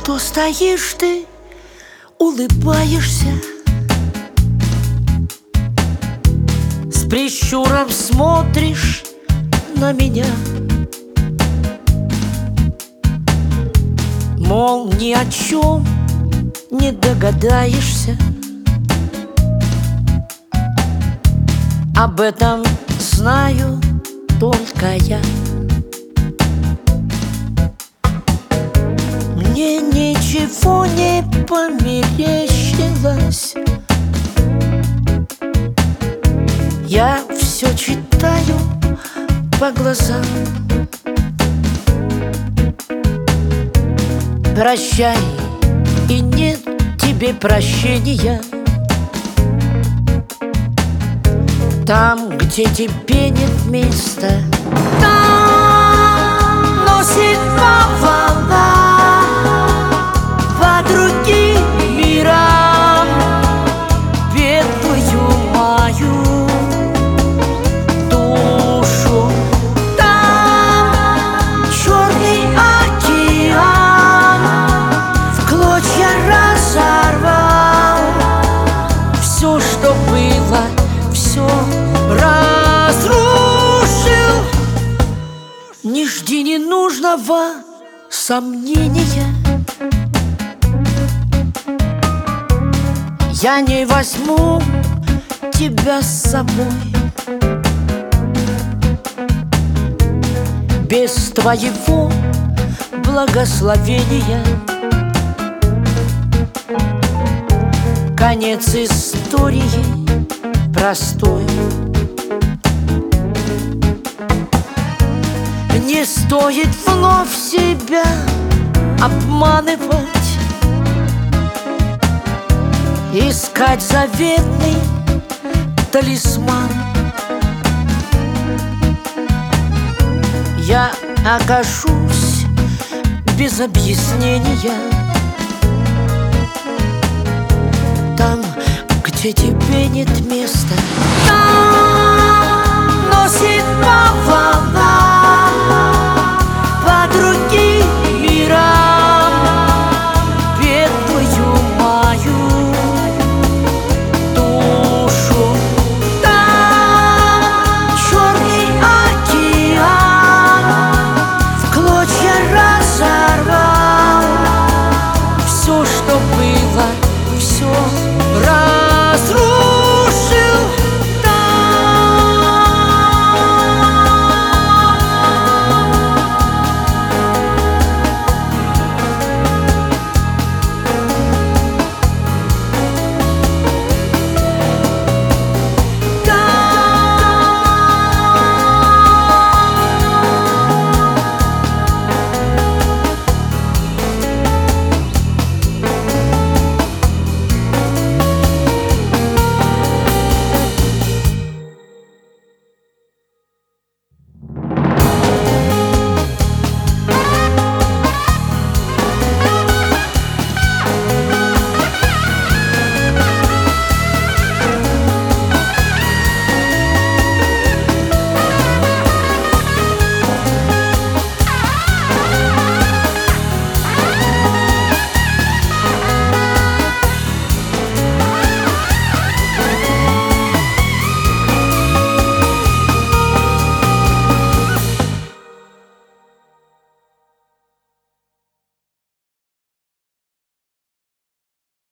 что стоишь ты, улыбаешься, с прищуром смотришь на меня, мол, ни о чем не догадаешься. Об этом знаю только я. Мне ничего не померещилось, я все читаю по глазам. Прощай, и нет тебе прощения там, где тебе нет места. Там носит волна по другим мирам бедную мою душу. Там черный океан в клочья разорвал все, что было, все разрушил. Не жди ненужного сомнения, я не возьму тебя с собой без твоего благословения. Конец истории простой. Не стоит вновь себя обманывать, искать заветный талисман. Я окажусь без объяснения там, где тебе нет места.